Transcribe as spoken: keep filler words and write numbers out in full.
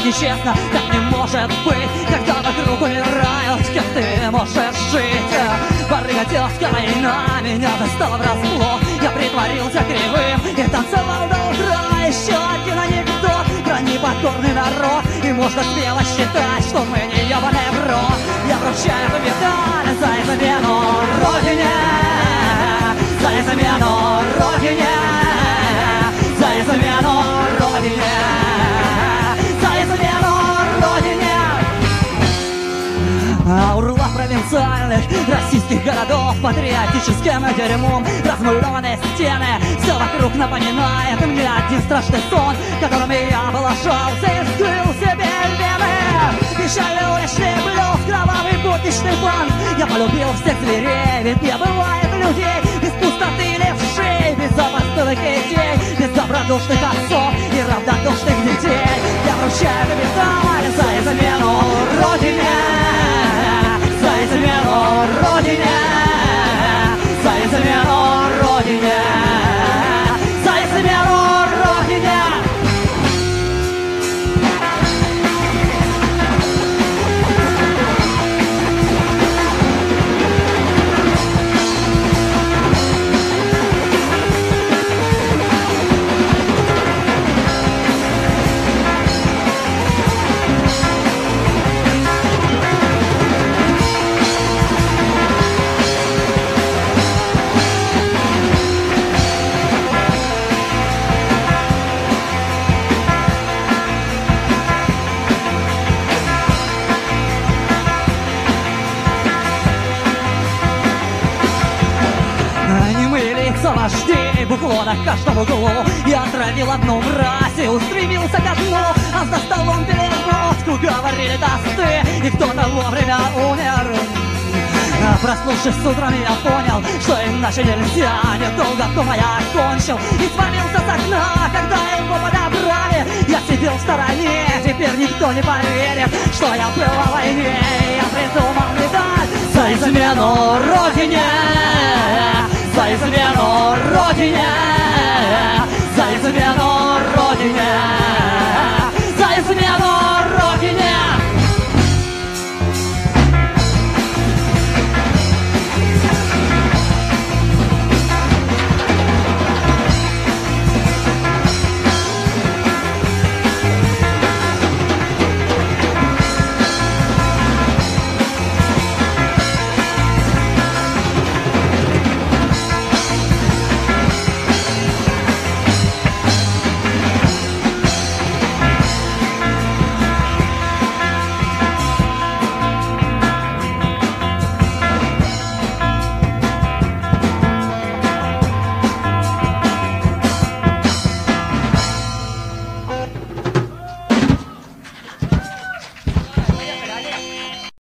нечестно, так не может быть. Когда вокруг умирают, как ты можешь жить? Барыга тезка война меня застала врасплох. Я притворился кривым и танцевал до утра. Еще один анекдот про непокорный народ. И можно смело считать, что мы не ебаные в рот. Я вручаю медаль за измену Родине, за измену Родине, за измену Родине, за измену Родине. А урла провинциальных российских городов патриотическим дерьмом размалеванные стены. Все вокруг напоминает мне один страшный сон, которым я облажался и вскрыл себе вены. Печальный уличный блюз, кровавый будничный банк. Я полюбил всех зверей, ведь не бывает людей без пустоты или вшей, без опостылых идей, без добродушных отцов и равнодушных детей. Я вручаю медаль за измену Родине, за измену Родине, за измену Родине, за измену Родине. Вождей букло на каждом углу. Я отравил одну мразь и устремился ко дну. А за столом пили водку, говорили тосты, и кто-то вовремя умер. А проснувшись с утром, я понял, что иначе нельзя. Недолго дома я окончил и свалился с окна. Когда его подобрали, я сидел в стороне. Теперь никто не поверит, что я был о войне. Я придумал медаль за измену Родине, за измену Родине,